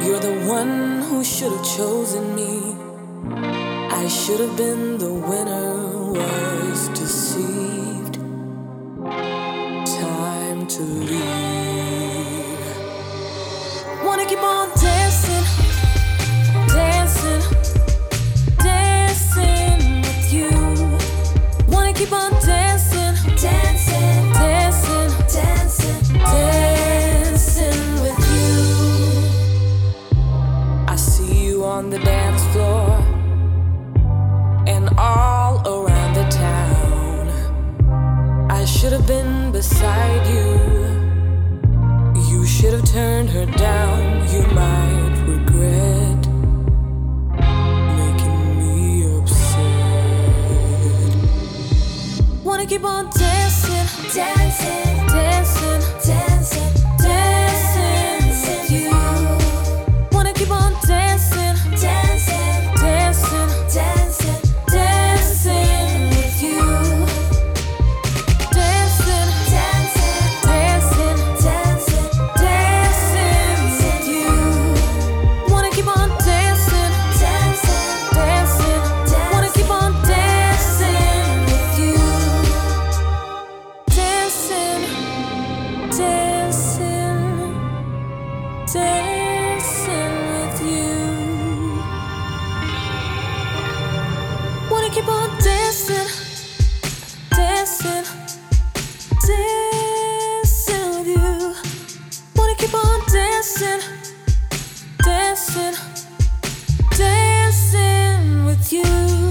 You're the one who should have chosen me. I should have been the winner, was deceived. Time to leave. Wanna keep on dancing, dancing, dancing with you. Wanna keep on dancing, dancing, dancing, dancing, dancing with you. I see you on the dance floor and all around the town. I should have been beside you. You should have turned her down. You might regret making me upset. Wanna keep on dancing, dancing, dancing, dancing, dancing with you. Wanna keep on dancing, dancing, dancing, dancing, dancing with you. Dancing, dancing, dancing, dancing, dancing with you. Wanna keep on dancing, dancing, dancing, wanna keep on dancing with you. Dancing, dancing, dancing with you. Wanna keep on dancing, dancing, dancing with you. Wanna keep on dancing, dancing, dancing with you.